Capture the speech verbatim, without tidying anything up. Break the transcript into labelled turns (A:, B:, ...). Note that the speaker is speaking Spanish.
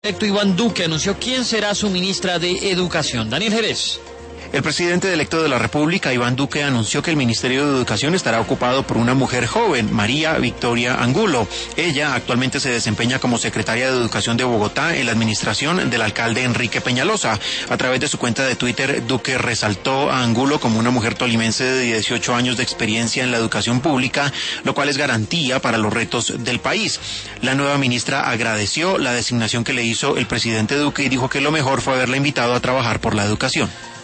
A: Electo Iván Duque anunció quién será su ministra de Educación. Daniel Jerez.
B: El presidente electo de la República, Iván Duque, anunció que el Ministerio de Educación estará ocupado por una mujer joven, María Victoria Angulo. Ella actualmente se desempeña como secretaria de Educación de Bogotá en la administración del alcalde Enrique Peñalosa. A través de su cuenta de Twitter, Duque resaltó a Angulo como una mujer tolimense de dieciocho años de experiencia en la educación pública, lo cual es garantía para los retos del país. La nueva ministra agradeció la designación que le hizo el presidente Duque y dijo que lo mejor fue haberla invitado a trabajar por la educación.